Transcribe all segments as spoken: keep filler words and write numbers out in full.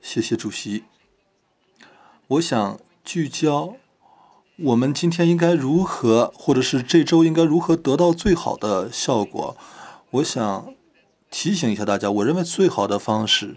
谢谢主席。我想聚焦我们今天应该如何，或者是这周应该如何得到最好的效果。我想提醒一下大家，我认为最好的方式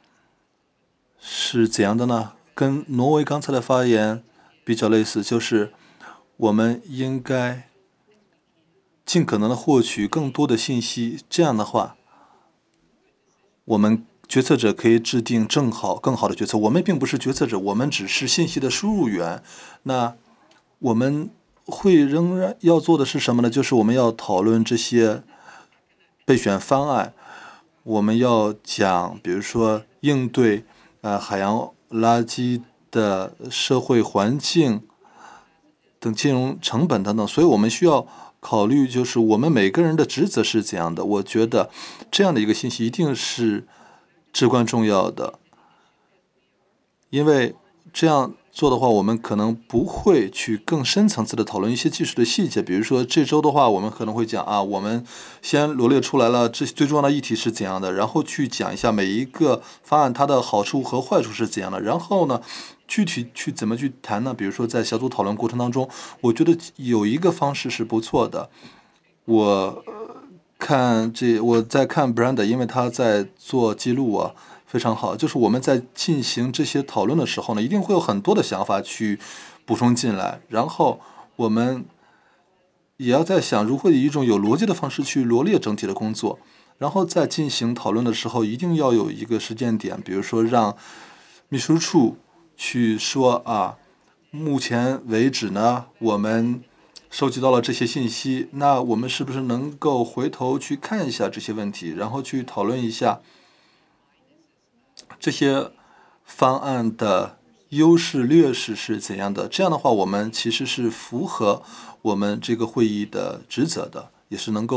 是怎样的呢？跟挪威刚才的发言比较类似，就是我们应该尽可能的获取更多的信息，这样的话，我们决策者可以制定正好更好的决策。我们并不是决策者，我们只是信息的输入源。那我们会仍然要做的是什么呢？就是我们要讨论这些备选方案，我们要讲，比如说应对呃海洋垃圾的社会环境等金融成本等等，所以我们需要考虑，就是我们每个人的职责是怎样的。我觉得这样的一个信息一定是至关重要的，因为这样做的话，我们可能不会去更深层次的讨论一些技术的细节。比如说这周的话，我们可能会讲啊，我们先罗列出来了这最重要的议题是怎样的，然后去讲一下每一个方案它的好处和坏处是怎样的，然后呢，具体去怎么去谈呢？比如说在小组讨论过程当中，我觉得有一个方式是不错的。我看这我在看 Brand， 因为他在做记录啊，非常好。就是我们在进行这些讨论的时候呢，一定会有很多的想法去补充进来，然后我们也要在想如何以一种有逻辑的方式去罗列整体的工作，然后在进行讨论的时候，一定要有一个时间点，比如说让秘书处去说啊，目前为止呢，我们收集到了这些信息，那我们是不是能够回头去看一下这些问题，然后去讨论一下这些方案的优势劣势是怎样的？这样的话，我们其实是符合我们这个会议的职责的，也是能够